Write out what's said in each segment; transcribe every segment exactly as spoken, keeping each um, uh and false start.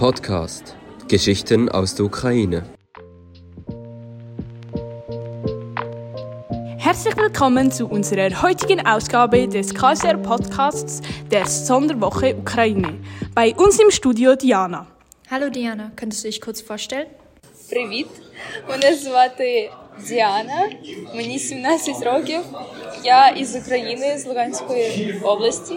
Podcast Geschichten aus der Ukraine. Herzlich willkommen zu unserer heutigen Ausgabe des K S R-Podcasts der Sonderwoche Ukraine. Bei uns im Studio Diana. Hallo Diana, könntest du dich kurz vorstellen? Привіт! Мене звати Діана, мені сімнадцять років. Я із України, з Луганської області.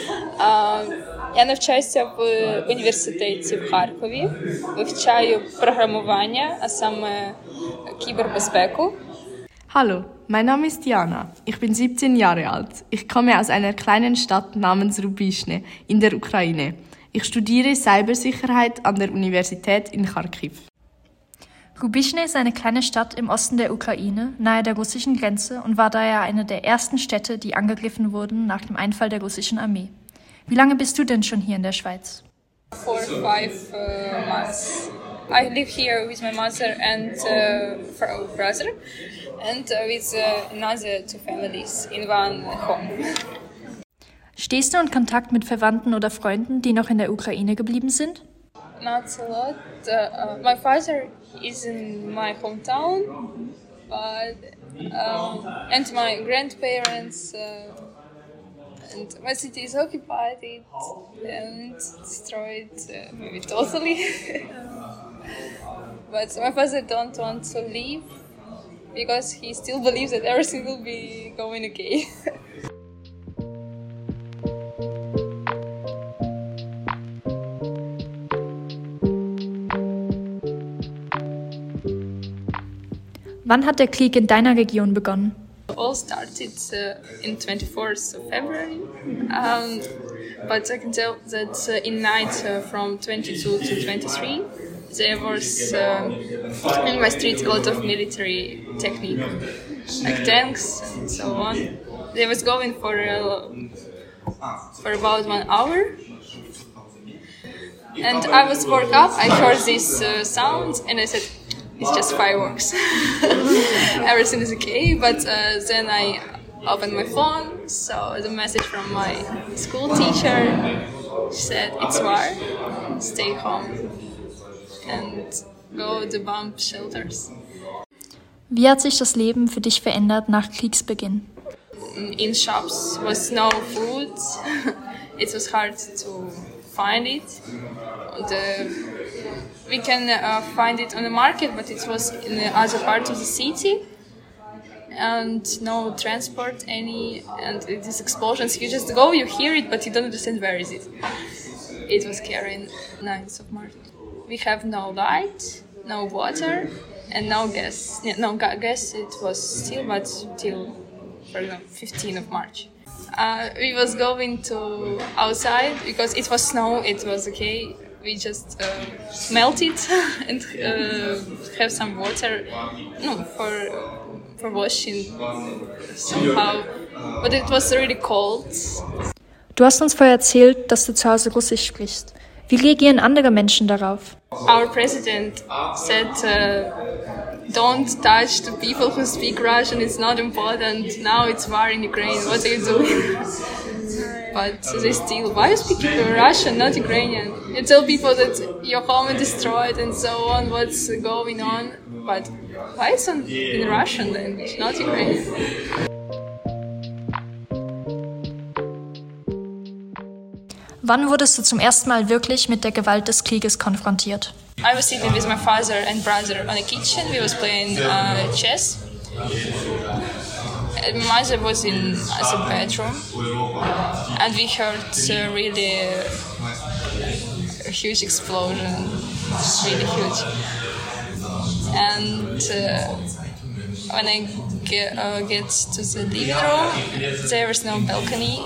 Я навчаюся в університеті в Харкові, вивчаю програмування, а саме кібербезпеку. Hallo, mein Name ist Diana. Ich bin siebzehn Jahre alt. Ich komme aus einer kleinen Stadt namens Rubischne in der Ukraine. Ich studiere Cybersicherheit an der Universität in Kharkiv. Rubischne ist eine kleine Stadt im Osten der Ukraine, nahe der russischen Grenze und war daher eine der ersten Städte, die angegriffen wurden nach dem Einfall der russischen Armee. Wie lange bist du denn schon hier in der Schweiz? Four, five uh, months. I live here with my mother and uh, brother and uh, with uh, another two families in one home. Stehst du in Kontakt mit Verwandten oder Freunden, die noch in der Ukraine geblieben sind? Not a lot. Uh, uh, my father is in my hometown, but um, and my grandparents uh, and my city is occupied it and destroyed, uh, maybe totally. But my father don't want to leave because he still believes that everything will be going okay. Wann hat der Krieg in deiner Region begonnen? All started uh, in twenty-fourth of February, um, but I can tell that uh, in night uh, from twenty-two to twenty-three there was uh, in my street a lot of military technique, like tanks and so on. They was going for uh, for about one hour, and I was woke up. I heard this uh, sound, and I said, it's just fireworks. Everything is okay, but uh, then I opened my phone, saw the message from my school teacher. She said, it's war, stay home and go to bomb shelters. Wie hat sich das Leben für dich verändert nach Kriegsbeginn? In shops was no food. It was hard to find it. And, uh, we can uh, find it on the market, but it was in the other part of the city. And no transport any, and these explosions, you just go, you hear it, but you don't understand where is it. It was scary. ninth of March. We have no light, no water, and no gas. No gas, it was still, but till, for example, fifteenth of March. Uh, we was going to outside because it was snow, it was okay. We just uh, melt it and uh, have some water, no, for for washing somehow. But it was really cold. Du hast uns vorher erzählt, dass du zu Hause Russisch sprichst. Wie reagieren andere Menschen darauf? Our president said, uh, don't touch the people who speak Russian, it's not important. Now it's war in Ukraine, what are you doing? But they still, why you speak Russian, not Ukrainian? You tell people that your home is destroyed and so on, what's going on. But why it's on, in Russian language, not Ukrainian? Wann wurdest du zum ersten Mal wirklich mit der Gewalt des Krieges konfrontiert? I was sitting with my father and brother on the kitchen. We was playing uh, chess. And my mother was in the bedroom, and we heard uh, really a huge explosion, really huge. And uh, when I get, uh, get to the living room, there was no balcony.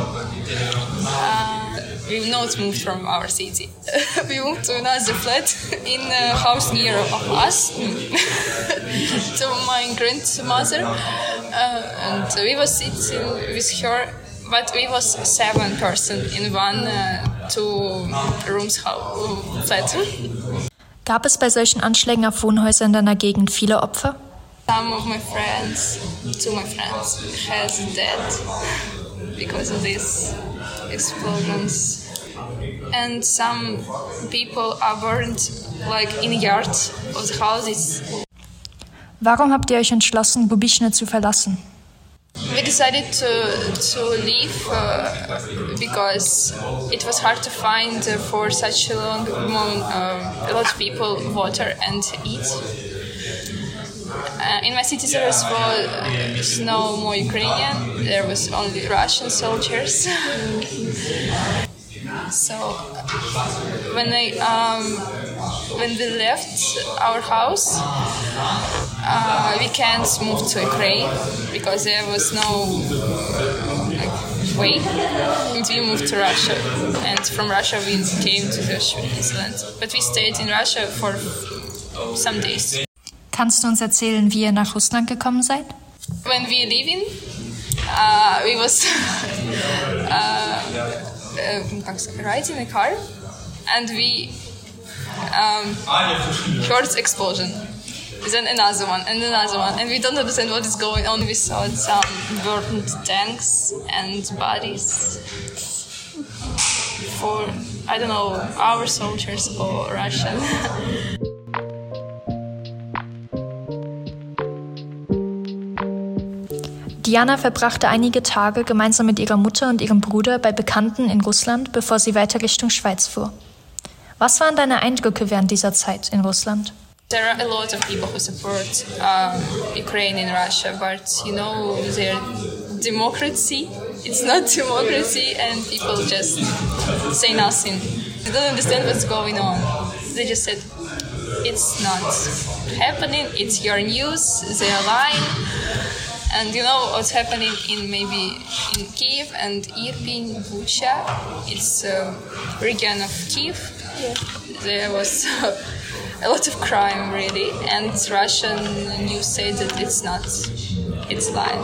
Uh, we not moved from our city. We moved to another flat in a house near of us, to my grandmother, uh, and we was sitting with her, but we was seven person in one uh, two rooms house, flat. Gab es bei solchen Anschlägen auf Wohnhäuser in deiner Gegend viele Opfer? Some of my friends, two of my friends, has died because of these explosions. and some people are burned like in the yard of the houses. Warum habt ihr euch entschlossen, Bubišne zu verlassen? We decided to to leave uh, because it was hard to find uh, for such a long amount uh, a lot of people water and eat. Uh, in my city there was uh, no more Ukrainian. There was only Russian soldiers. So when I um, when we left our house, uh, we can't move to Ukraine because there was no like, way. And we moved to Russia, and from Russia we came to the Switzerland. But we stayed in Russia for some days. Kannst du uns erzählen, wie ihr nach Russland gekommen seid? When we leaving, uh, we was uh, uh, riding in a car, and we um, heard explosion. Then another one, and another one, and we don't understand what is going on. We saw some burned tanks and bodies for, I don't know, our soldiers or Russian. Diana verbrachte einige Tage gemeinsam mit ihrer Mutter und ihrem Bruder bei Bekannten in Russland, bevor sie weiter Richtung Schweiz fuhr. Was waren deine Eindrücke während dieser Zeit in Russland? There are a lot of people who support um, Ukraine and Russia, but you know, their democracy, it's not democracy, and people just say nothing. They don't understand what's going on. They just said, it's not happening, it's your news, they're lying. And you know what's happening in maybe in Kiev and Irpin, Bucha, it's a region of Kiev. Yeah. There was a lot of crime really, and Russian news say that it's not, it's lying.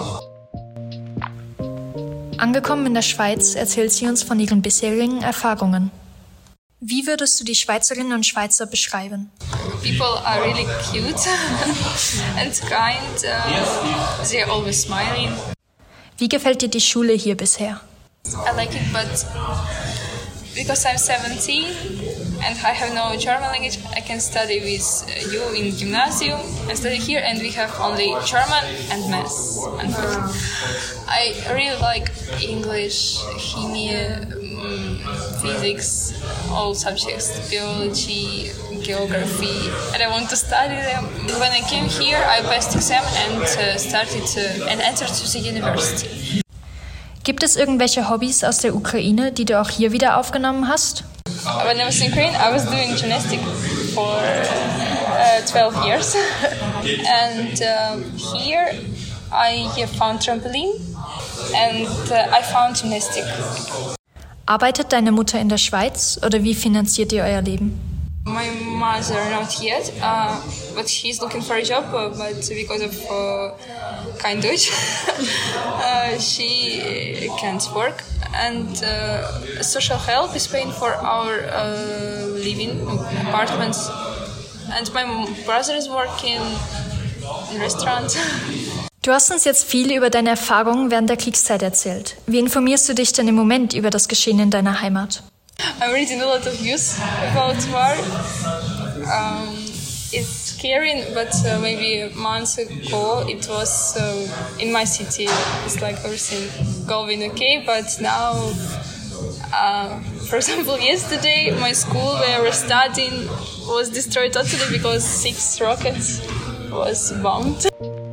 Angekommen in der Schweiz erzählt sie uns von ihren bisherigen Erfahrungen. Wie würdest du die Schweizerinnen und Schweizer beschreiben? People are really cute and kind. Uh, they're always smiling. Wie gefällt dir die Schule hier bisher? I like it, but because I'm seventeen and I have no German language, I can study with you in gymnasium and study here, and we have only German and maths. And I really like English, chemistry, um, physics, all subjects, biology, geography, and I want to study them. When I came here, I passed exam and uh, started to, and entered to the university. Gibt es irgendwelche Hobbys aus der Ukraine, die du auch hier wieder aufgenommen hast? When I was in Ukraine, I was doing gymnastics for uh, twelve years, and uh, here I found trampoline and uh, I found gymnastics. Arbeitet deine Mutter in der Schweiz oder wie finanziert ihr euer Leben? My mother not yet, uh, but she's looking for a job, uh, but because of uh, kein Deutsch, uh, she can't work. And uh, social help is paying for our uh, living apartments. And my brother is working in a restaurant. Du hast uns jetzt viel über deine Erfahrungen während der Kriegszeit erzählt. Wie informierst du dich denn im Moment über das Geschehen in deiner Heimat? I'm reading a lot of news about war. Um, it's scary, but uh, maybe months ago it was uh, in my city. It's like everything going okay, but now, uh, for example, yesterday my school where I was studying was destroyed totally because six rockets was bombed.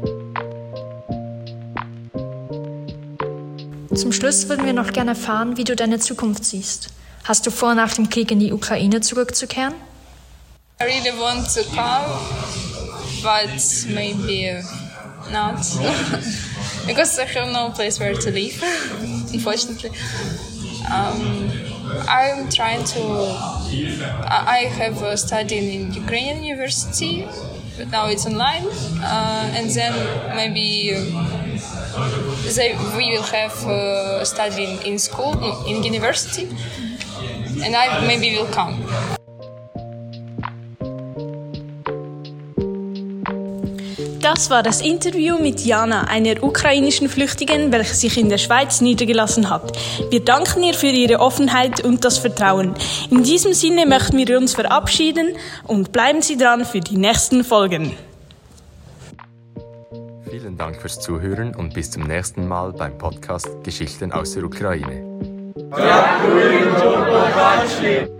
Zum Schluss würden wir noch gerne erfahren, wie du deine Zukunft siehst. Hast du vor, nach dem Krieg in die Ukraine zurückzukehren? I really want to come, but maybe not, because I have no place where to live, unfortunately. Um, I'm trying to, I have uh, studied in Ukrainian university, but now it's online, uh, and then maybe uh, they, we will have uh, studying in school, in university, and I maybe will come. Das war das Interview mit Jana, einer ukrainischen Flüchtlingin, welche sich in der Schweiz niedergelassen hat. Wir danken ihr für ihre Offenheit und das Vertrauen. In diesem Sinne möchten wir uns verabschieden und bleiben Sie dran für die nächsten Folgen. Vielen Dank fürs Zuhören und bis zum nächsten Mal beim Podcast Geschichten aus der Ukraine. Дякую, до побачення!